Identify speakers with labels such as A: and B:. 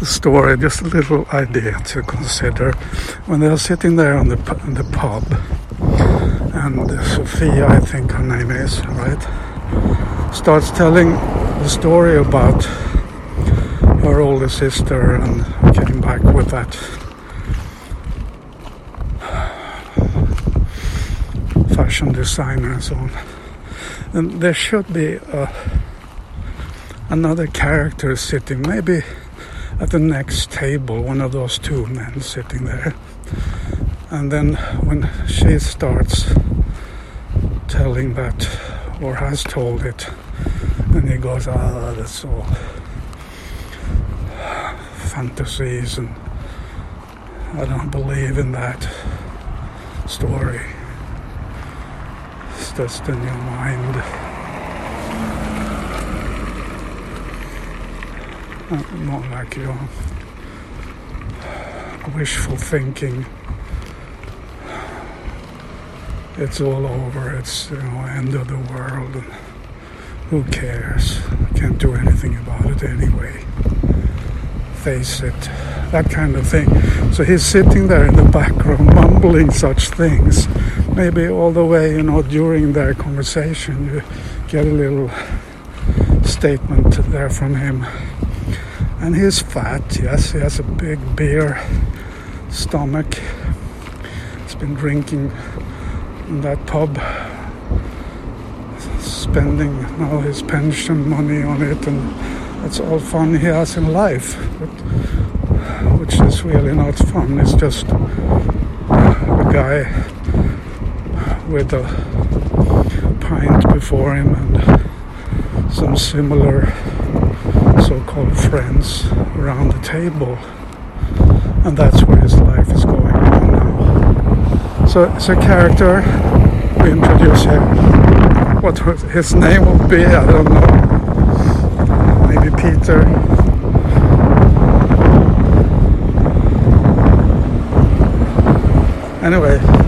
A: story, just a little idea to consider. When they're sitting there in the pub, and Sophia, I think her name is, right, starts telling the story about her older sister and getting back with that fashion designer and so on. And there should be another character sitting, maybe at the next table, one of those two men sitting there. And then when she starts telling that, or has told it, then he goes, that's all fantasies, and I don't believe in that story. It's just in your mind. More like your wishful thinking. It's all over, it's end of the world, and who cares? Can't do anything about it anyway. Face it, that kind of thing. So he's sitting there in the background mumbling such things. Maybe all the way, during their conversation you get a little statement there from him. And he's fat, yes, he has a big beer stomach. He's been drinking in that pub, spending all his pension money on it, and that's all fun he has in life, but which is really not fun. It's just a guy with a pint before him and some similar so-called friends around the table, and that's where his life is going on now. So it's a character we introduce him. What his name would be, I don't know. Maybe Peter. Anyway,